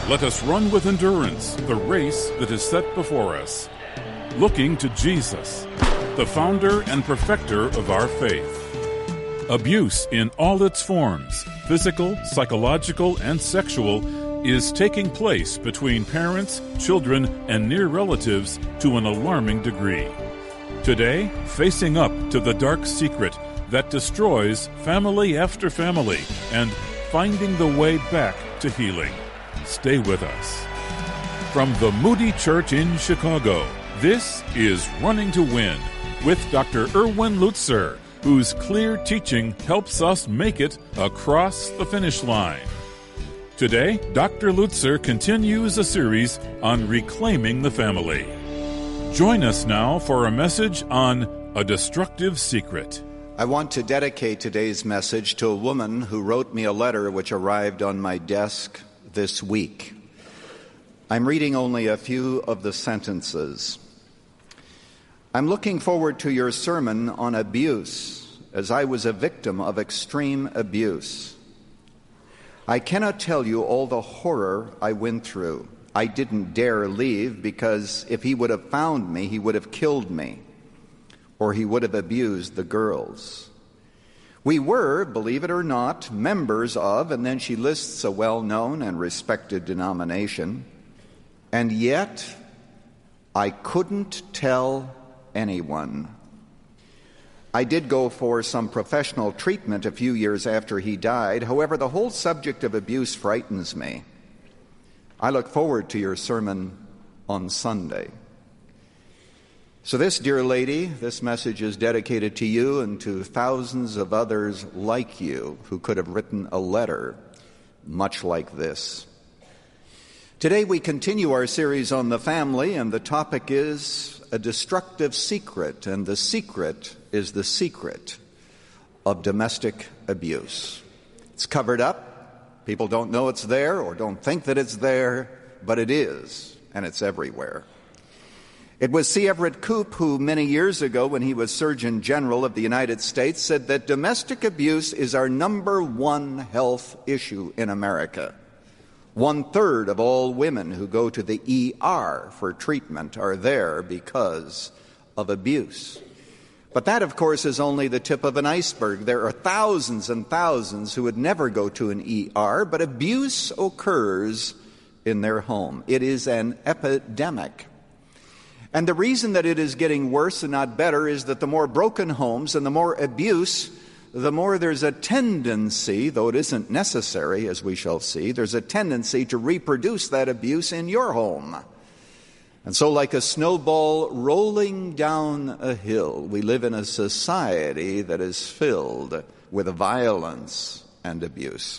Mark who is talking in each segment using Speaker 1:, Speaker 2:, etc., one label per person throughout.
Speaker 1: Let us run with endurance the race that is set before us, looking to Jesus, the founder and perfecter of our faith. Abuse in all its forms, physical, psychological, and sexual, is taking place between parents, children, and near relatives to an alarming degree. Today, facing up to the dark secret that destroys family after family and finding the way back to healing. Stay with us. From the Moody Church in Chicago, this is Running to Win with Dr. Erwin Lutzer, whose clear teaching helps us make it across the finish line. Today, Dr. Lutzer continues a series on reclaiming the family. Join us now for a message on a destructive secret.
Speaker 2: I want to dedicate today's message to a woman who wrote me a letter which arrived on my desk this week. I'm reading only a few of the sentences. I'm looking forward to your sermon on abuse, as I was a victim of extreme abuse. I cannot tell you all the horror I went through. I didn't dare leave because if he would have found me, he would have killed me, or he would have abused the girls. We were, believe it or not, members of, and then she lists a well-known and respected denomination, and yet I couldn't tell anyone. I did go for some professional treatment a few years after he died. However, the whole subject of abuse frightens me. I look forward to your sermon on Sunday. So this, dear lady, this message is dedicated to you and to thousands of others like you who could have written a letter much like this. Today we continue our series on the family, and the topic is a destructive secret, and the secret is the secret of domestic abuse. It's covered up. People don't know it's there or don't think that it's there, but it is, and it's everywhere. It was C. Everett Koop who many years ago, when he was Surgeon General of the United States, said that domestic abuse is our number one health issue in America. 1/3 of all women who go to the ER for treatment are there because of abuse. But that, of course, is only the tip of an iceberg. There are thousands and thousands who would never go to an ER, but abuse occurs in their home. It is an epidemic. And the reason that it is getting worse and not better is that the more broken homes and the more abuse, the more there's a tendency, though it isn't necessary, as we shall see, there's a tendency to reproduce that abuse in your home. And so like a snowball rolling down a hill, we live in a society that is filled with violence and abuse.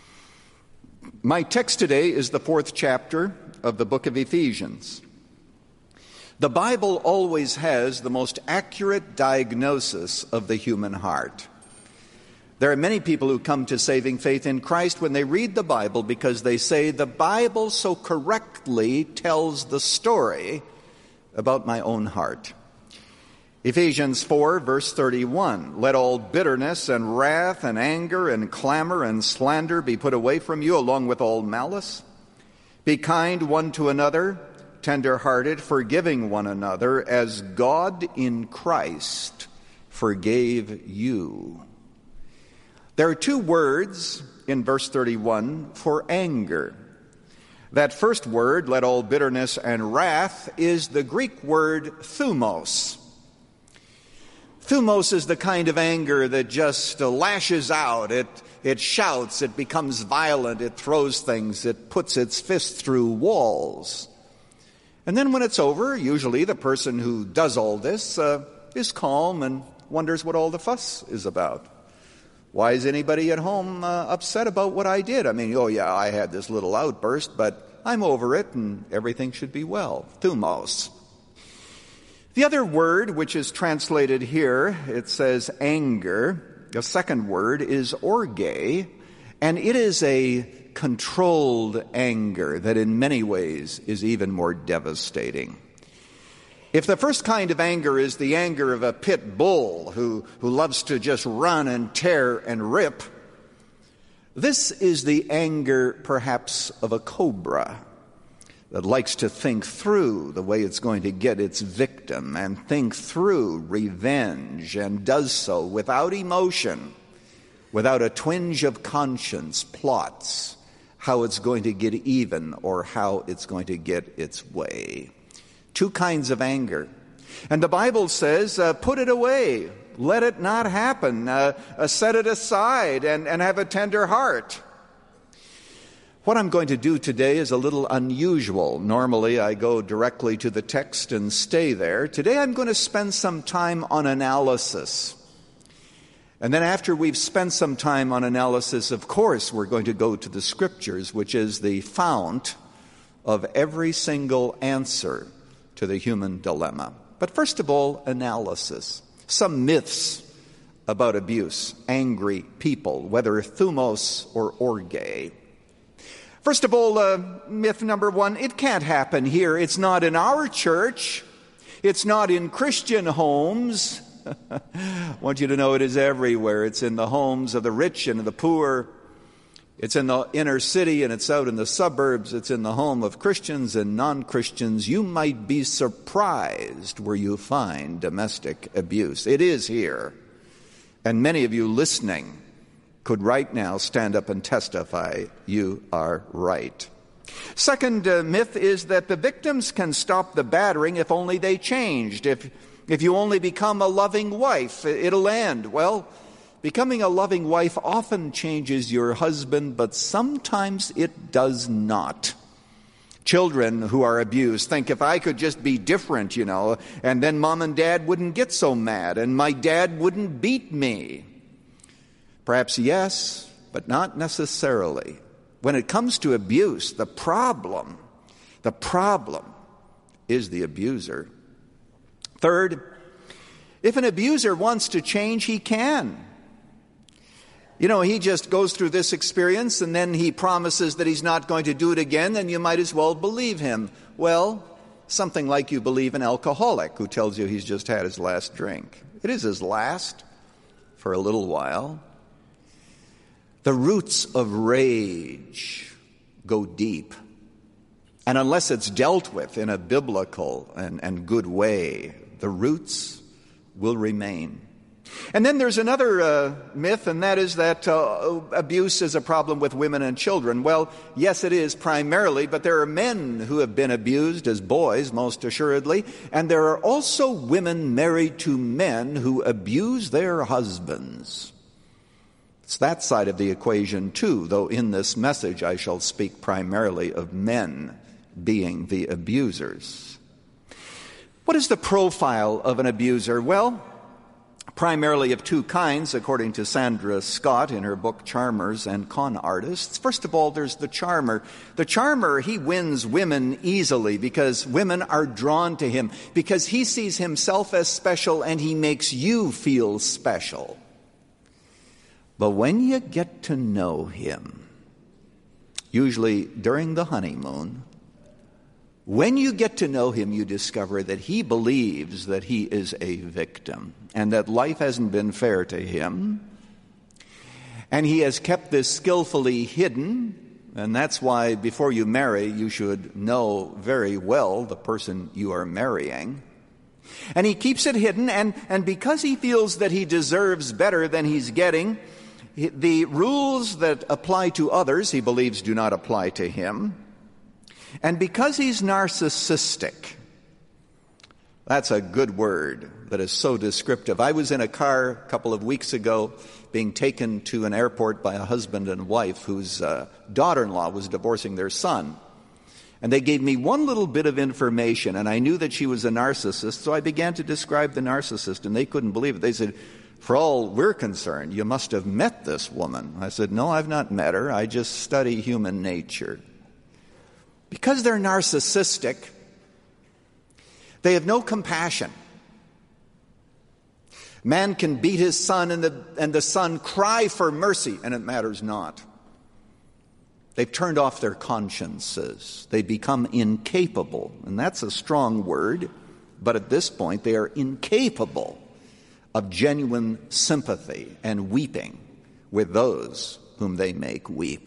Speaker 2: My text today is the 4th chapter of the book of Ephesians. The Bible always has the most accurate diagnosis of the human heart. There are many people who come to saving faith in Christ when they read the Bible because they say the Bible so correctly tells the story about my own heart. Ephesians 4, verse 31, let all bitterness and wrath and anger and clamor and slander be put away from you, along with all malice. Be kind one to another, tender-hearted, forgiving one another, as God in Christ forgave you. There are 2 words in verse 31 for anger. That first word, let all bitterness and wrath, is the Greek word thumos. Thumos is the kind of anger that just lashes out. It shouts, it becomes violent, it throws things, it puts its fist through walls. And then when it's over, usually the person who does all this is calm and wonders what all the fuss is about. Why is anybody at home upset about what I did? I mean, oh yeah, I had this little outburst, but I'm over it and everything should be well. Thumos. The other word, which is translated here, it says anger. The second word is orge, and it is a controlled anger that in many ways is even more devastating. If the first kind of anger is the anger of a pit bull who loves to just run and tear and rip, This is the anger, perhaps, of a cobra that likes to think through the way it's going to get its victim and think through revenge, and does so without emotion, without a twinge of conscience, plots how it's going to get even or how it's going to get its way. Two kinds of anger. And the Bible says, put it away. Let it not happen. Set it aside and have a tender heart. What I'm going to do today is a little unusual. Normally, I go directly to the text and stay there. Today, I'm going to spend some time on analysis. And then after we've spent some time on analysis, of course, we're going to go to the Scriptures, which is the fount of every single answer to the human dilemma. But first of all, analysis. Some myths about abuse, angry people, whether thumos or orge. First of all, myth number one, it can't happen here. It's not in our church. It's not in Christian homes. I want you to know it is everywhere. It's in the homes of the rich and the poor. It's in the inner city and it's out in the suburbs. It's in the home of Christians and non-Christians. You might be surprised where you find domestic abuse. It is here. And many of you listening could right now stand up and testify you are right. Second myth is that the victims can stop the battering if only they changed. If you only become a loving wife, it'll end. Well, becoming a loving wife often changes your husband, but sometimes it does not. Children who are abused think, if I could just be different, and then mom and dad wouldn't get so mad, and my dad wouldn't beat me. Perhaps yes, but not necessarily. When it comes to abuse, the problem is the abuser. Third, if an abuser wants to change, he can. He just goes through this experience and then he promises that he's not going to do it again, and you might as well believe him. Well, something like you believe an alcoholic who tells you he's just had his last drink. It is his last for a little while. The roots of rage go deep. And unless it's dealt with in a biblical and good way, the roots will remain. And then there's another myth, and that is that abuse is a problem with women and children. Well, yes, it is primarily, but there are men who have been abused as boys, most assuredly, and there are also women married to men who abuse their husbands. It's that side of the equation, too, though in this message I shall speak primarily of men being the abusers. What is the profile of an abuser? Well, primarily of two kinds, according to Sandra Scott in her book Charmers and Con Artists. First of all, there's the charmer. The charmer, he wins women easily because women are drawn to him, because he sees himself as special and he makes you feel special. But when you get to know him, usually during the honeymoon, when you get to know him, you discover that he believes that he is a victim and that life hasn't been fair to him. And he has kept this skillfully hidden, and that's why before you marry, you should know very well the person you are marrying. And he keeps it hidden, and because he feels that he deserves better than he's getting, the rules that apply to others, he believes, do not apply to him. And because he's narcissistic, that's a good word that is so descriptive. I was in a car a couple of weeks ago being taken to an airport by a husband and wife whose daughter-in-law was divorcing their son. And they gave me one little bit of information, and I knew that she was a narcissist, so I began to describe the narcissist, and they couldn't believe it. They said, "For all we're concerned, you must have met this woman." I said, "No, I've not met her. I just study human nature." Because they're narcissistic, they have no compassion. Man can beat his son and the son cry for mercy, and it matters not. They've turned off their consciences. They become incapable, and that's a strong word, but at this point they are incapable of genuine sympathy and weeping with those whom they make weep.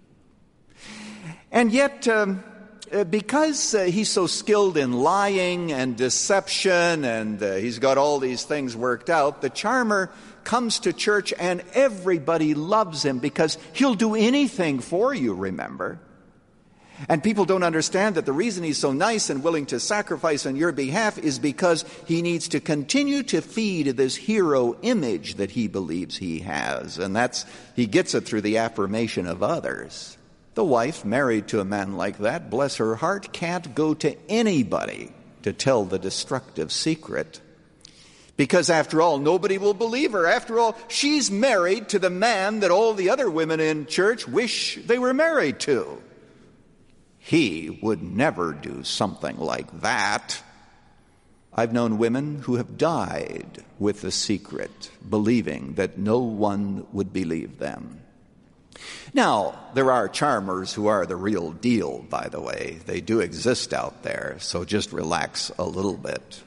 Speaker 2: And yet, because he's so skilled in lying and deception, and he's got all these things worked out, the charmer comes to church and everybody loves him because he'll do anything for you, remember? And people don't understand that the reason he's so nice and willing to sacrifice on your behalf is because he needs to continue to feed this hero image that he believes he has. And he gets it through the affirmation of others. The wife married to a man like that, bless her heart, can't go to anybody to tell the destructive secret. Because after all, nobody will believe her. After all, she's married to the man that all the other women in church wish they were married to. He would never do something like that. I've known women who have died with the secret, believing that no one would believe them. Now, there are charmers who are the real deal, by the way. They do exist out there, so just relax a little bit.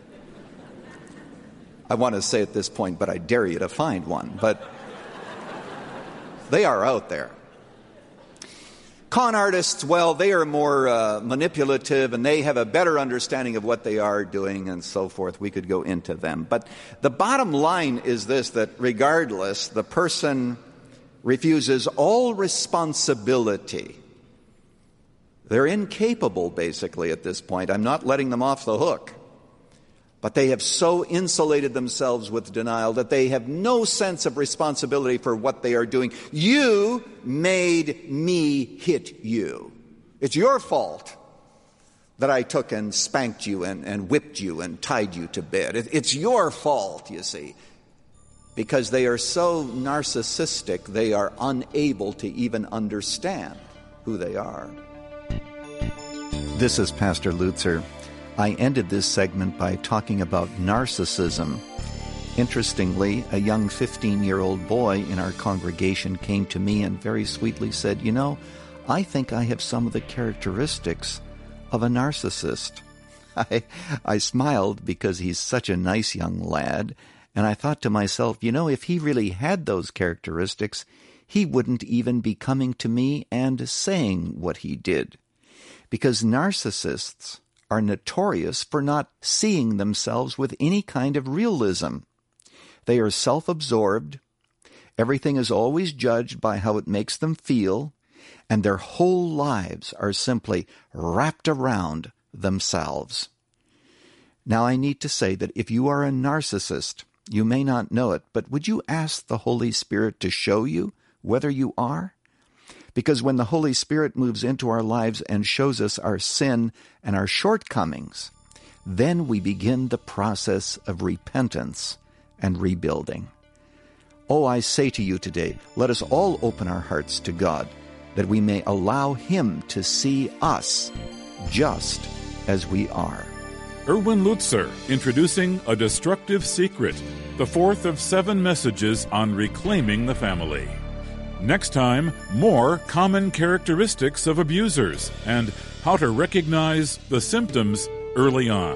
Speaker 2: I want to say at this point, but I dare you to find one. But they are out there. Con artists, well, they are more manipulative, and they have a better understanding of what they are doing and so forth. We could go into them. But the bottom line is this, that regardless, the person refuses all responsibility. They're incapable, basically, at this point. I'm not letting them off the hook. But they have so insulated themselves with denial that they have no sense of responsibility for what they are doing. You made me hit you. It's your fault that I took and spanked you and whipped you and tied you to bed. It's your fault, you see. Because they are so narcissistic, they are unable to even understand who they are. This is Pastor Lutzer. I ended this segment by talking about narcissism. Interestingly, a young 15-year-old boy in our congregation came to me and very sweetly said, "You know, I think I have some of the characteristics of a narcissist." I smiled because he's such a nice young lad, and I thought to myself, you know, if he really had those characteristics, he wouldn't even be coming to me and saying what he did. Because narcissists are notorious for not seeing themselves with any kind of realism. They are self-absorbed. Everything is always judged by how it makes them feel, and their whole lives are simply wrapped around themselves. Now, I need to say that if you are a narcissist, you may not know it, but would you ask the Holy Spirit to show you whether you are? Because when the Holy Spirit moves into our lives and shows us our sin and our shortcomings, then we begin the process of repentance and rebuilding. Oh, I say to you today, let us all open our hearts to God, that we may allow Him to see us just as we are.
Speaker 1: Erwin Lutzer, introducing A Destructive Secret, the fourth of 7 messages on reclaiming the family. Next time, more common characteristics of abusers and how to recognize the symptoms early on.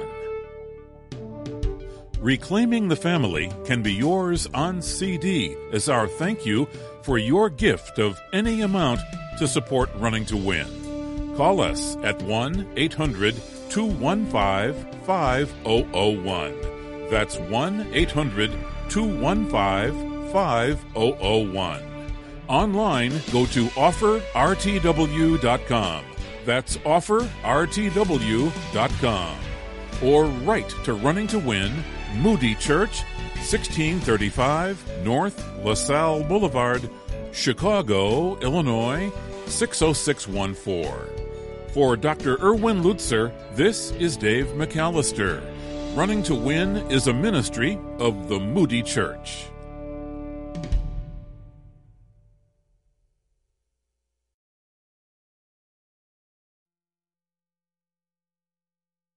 Speaker 1: Reclaiming the Family can be yours on CD as our thank you for your gift of any amount to support Running to Win. Call us at 1-800-215-5001. That's 1-800-215-5001. Online, go to offerrtw.com. That's offerrtw.com. Or write to Running to Win, Moody Church, 1635 North LaSalle Boulevard, Chicago, Illinois, 60614. For Dr. Erwin Lutzer, this is Dave McAllister. Running to Win is a ministry of the Moody Church.